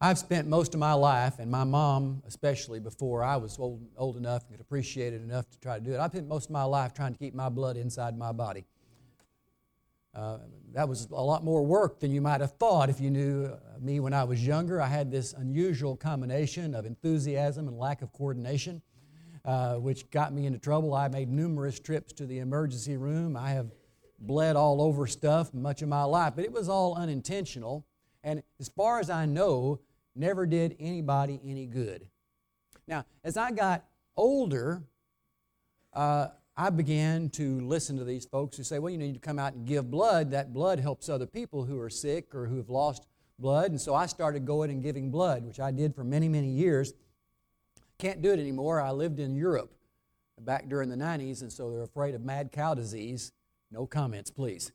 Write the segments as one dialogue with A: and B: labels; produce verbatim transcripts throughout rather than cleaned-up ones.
A: I've spent most of my life, and my mom especially before I was old, old enough and could appreciate it enough to try to do it, I've spent most of my life trying to keep my blood inside my body. Uh, that was a lot more work than you might have thought if you knew uh, me when I was younger. I had this unusual combination of enthusiasm and lack of coordination, uh, which got me into trouble. I made numerous trips to the emergency room. I have bled all over stuff much of my life, but it was all unintentional. And as far as I know, never did anybody any good. Now, as I got older, uh, I began to listen to these folks who say, well, you need to come out and give blood. That blood helps other people who are sick or who have lost blood. And so I started going and giving blood, which I did for many, many years. Can't do it anymore. I lived in Europe back during the nineties, and so they're afraid of mad cow disease. No comments, please.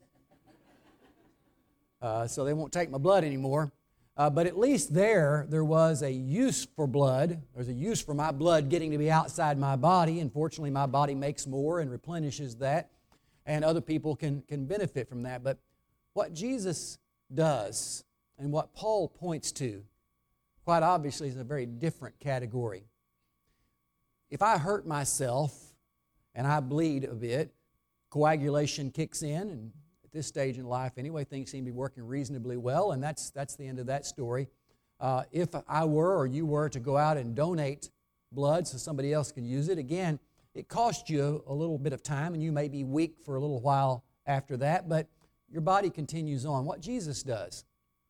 A: Uh, so they won't take my blood anymore. Uh, but at least there, there was a use for blood. There's a use for my blood getting to be outside my body. And fortunately, my body makes more and replenishes that. And other people can, can benefit from that. But what Jesus does and what Paul points to, quite obviously, is a very different category. If I hurt myself and I bleed a bit, coagulation kicks in, and at this stage in life anyway, things seem to be working reasonably well, and that's that's the end of that story. Uh, if I were or you were to go out and donate blood so somebody else could use it, again, it costs you a little bit of time, and you may be weak for a little while after that, but your body continues on. What Jesus does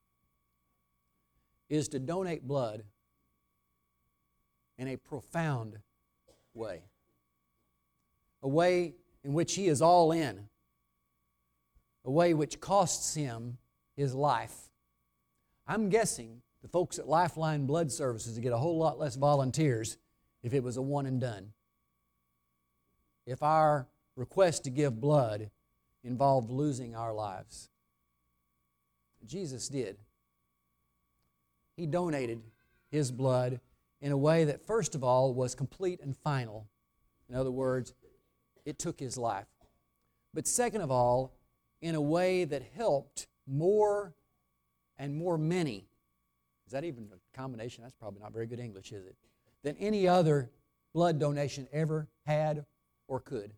A: is to donate blood in a profound way, a way in which He is all in, a way which costs Him His life. I'm guessing the folks at Lifeline Blood Services would get a whole lot less volunteers if it was a one and done. If our request to give blood involved losing our lives. Jesus did. He donated His blood in a way that, first of all, was complete and final. In other words, it took His life. But second of all, in a way that helped more and more many. Is that even a combination? That's probably not very good English, is it? Than any other blood donation ever had or could.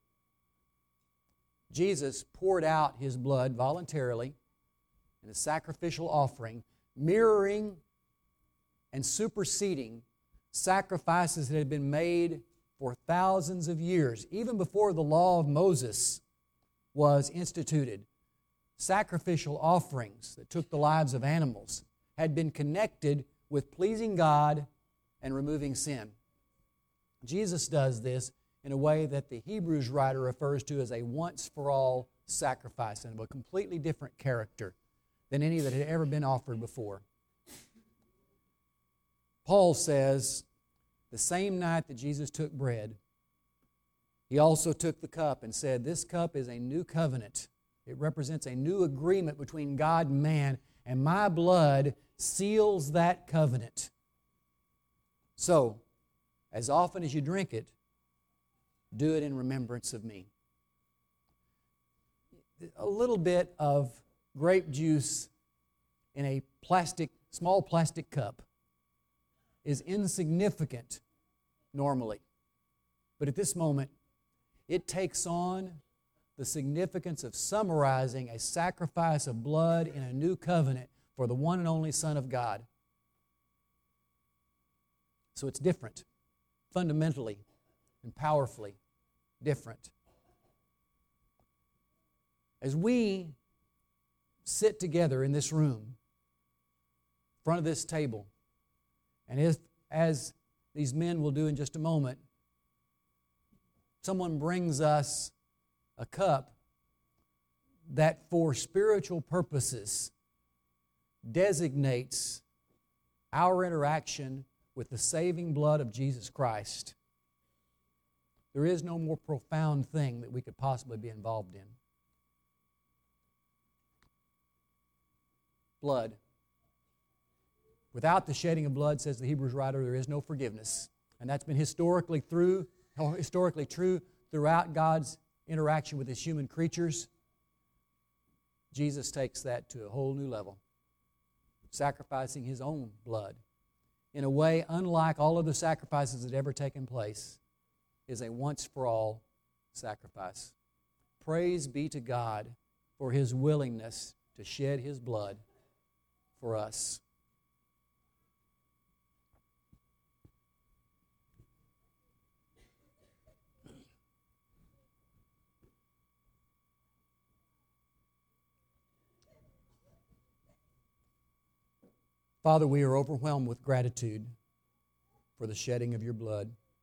A: Jesus poured out His blood voluntarily in a sacrificial offering, mirroring and superseding sacrifices that had been made for thousands of years, even before the law of Moses was instituted. Sacrificial offerings that took the lives of animals had been connected with pleasing God and removing sin. Jesus does this in a way that the Hebrews writer refers to as a once-for-all sacrifice, and of a completely different character than any that had ever been offered before. Paul says, the same night that Jesus took bread, He also took the cup and said, this cup is a new covenant. It represents a new agreement between God and man, and my blood seals that covenant. So, as often as you drink it, do it in remembrance of me. A little bit of grape juice in a plastic, small plastic cup is insignificant normally. But at this moment, it takes on the significance of summarizing a sacrifice of blood in a new covenant for the one and only Son of God. So it's different, fundamentally and powerfully different. As we sit together in this room, in front of this table, and as, as these men will do in just a moment, someone brings us a cup that for spiritual purposes designates our interaction with the saving blood of Jesus Christ. There is no more profound thing that we could possibly be involved in. Blood. Without the shedding of blood, says the Hebrews writer, there is no forgiveness. And that's been historically through, historically true throughout God's interaction with His human creatures. Jesus takes that to a whole new level, sacrificing His own blood in a way unlike all of the sacrifices that have ever taken place, is a once-for-all sacrifice. Praise be to God for His willingness to shed His blood for us. Father, we are overwhelmed with gratitude for the shedding of your blood.